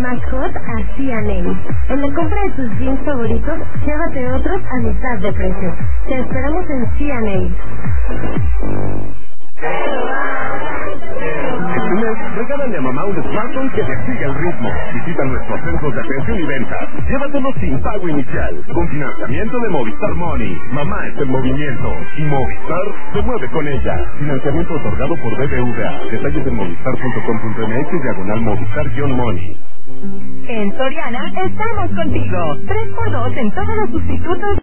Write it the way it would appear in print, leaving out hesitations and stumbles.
más hot a C&A. En la compra de tus jeans favoritos, llévate otros a mitad de precio. Te esperamos en C&A. Este mes, regálale a mamá un smartphone que te siga el ritmo. Visita nuestros centros de atención y venta. Llévatelos sin pago inicial, con financiamiento de Movistar Money. Mamá está en movimiento y Movistar se mueve con ella. Financiamiento otorgado por BBVA. Detalles en movistar.com.mx/Movistar-Money. En Soriana estamos contigo. 3x2 en todos los sustitutos